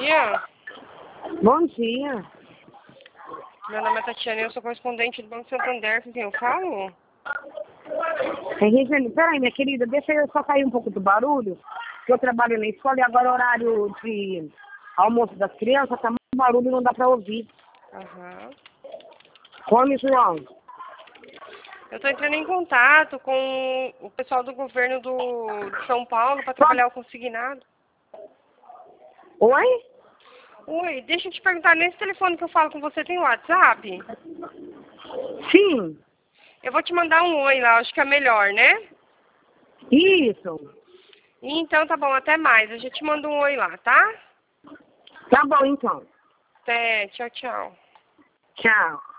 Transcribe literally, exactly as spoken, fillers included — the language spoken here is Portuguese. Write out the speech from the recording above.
dia. Bom dia. Meu nome é Tatiana e eu sou correspondente do Banco Santander. Com quem eu falo? Regiane, peraí, minha querida, deixa eu só sair um pouco do barulho, que eu trabalho na escola e agora é horário de almoço das crianças, tá muito barulho e não dá pra ouvir. Aham. Come, João. Eu tô entrando em contato com o pessoal do governo do, de São Paulo para trabalhar o consignado. Oi? Oi, deixa eu te perguntar, nesse telefone que eu falo com você tem WhatsApp? Sim. Eu vou te mandar um oi lá, acho que é melhor, né? Isso. Então tá bom, até mais. Eu já te mando um oi lá, tá? Tá bom, então. Até, tchau, tchau. Tchau.